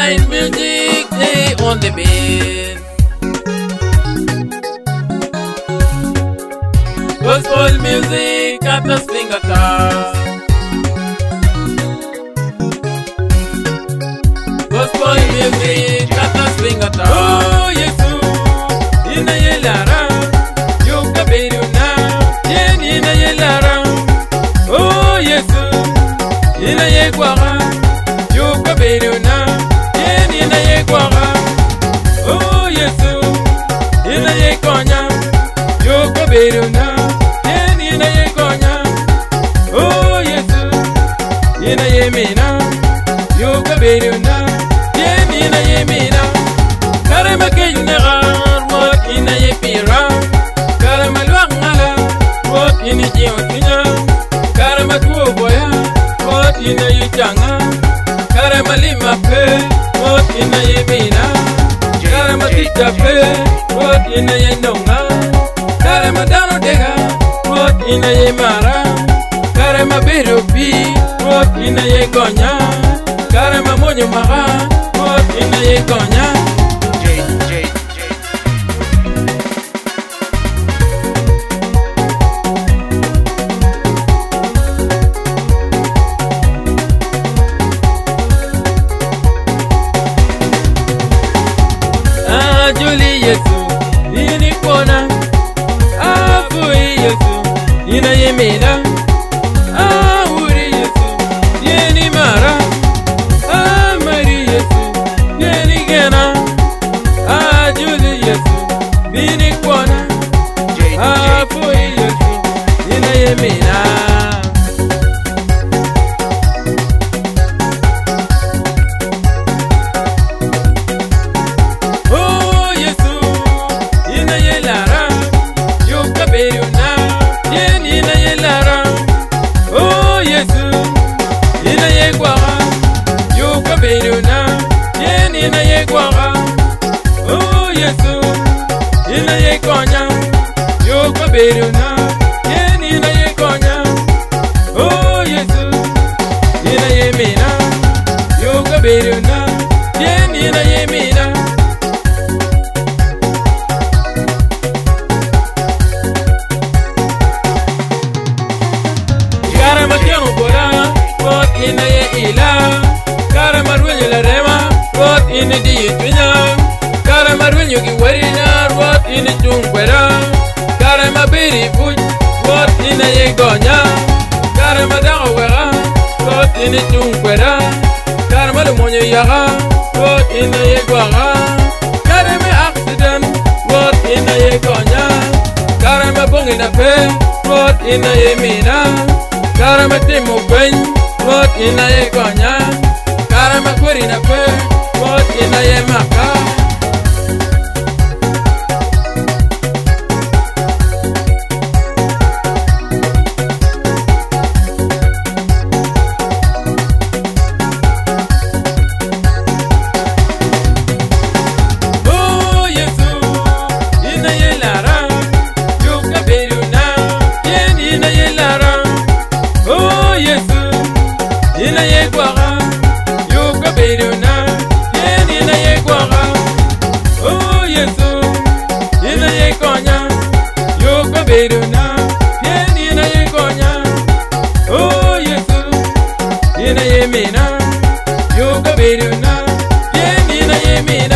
Line music, hey, on the beat. Gospel music at the swing attack. Gospel music at the swing attack. Oh, Yesu, ina yelara, yoka beruna, yen ina yelara. Oh, Yesu, ina yegwara, yoka beruna, yen ina yegwara. Oh, Yesu, ina yekonya, yoka beruna, yen ina yekonya. Oh, Yesu, ina yemina, yoka beruna, yen ina yemina. Karama kenyera, what ina yepira. Karama luangala, what ina jiotinya. Karama tuoboya, what ina yuchanga. Karama lima pe, what ina yemina. Karama tita pe, what ina yenonga. Karama dano dega, what ina yemara. Karama berupi, what ina yekonya. Karama monyo maga, what ina yekonya. Juli Yesu, ini kona. Afui Yesu, ina yemina. Uri Yesu, yeni mara. Mari Yesu, yeni gena. Juli Yesu, ini kona. Afui Yesu, ina yemina. Ina yegwara, oh Yesu, ina yekonya, yoka beruna, yen ina yekonya, oh Yesu, ina yemina, yoka beruna, yen ina yemina. Karama kemu bora, what ina ye ila, karama ruenye la rema. What in the Ditunya, Karamaru, you get warrior, what in the Junquera, Karama Berry Food, what in the Yegonya, Karamadawera, what in the Junquera, Karamadamonia Yaga, what in the Yeguara, Karame accident, what in the Yegonya, Karamabong in a pay, what in the Yemina, Karamatimo Pen, what in the Yegonya, Karamakur in a pay. What in a yemaka? Oh Yesu, ina yelara, yoka beruna, yen ina yelara. Oh Yesu, ina yegwara, yoka beruna. Oh Yesu, ina yekonya, yoka beruna, yen ina yekonya. Oh Yesu, ina yemina, yoka beruna, yen ina yemina.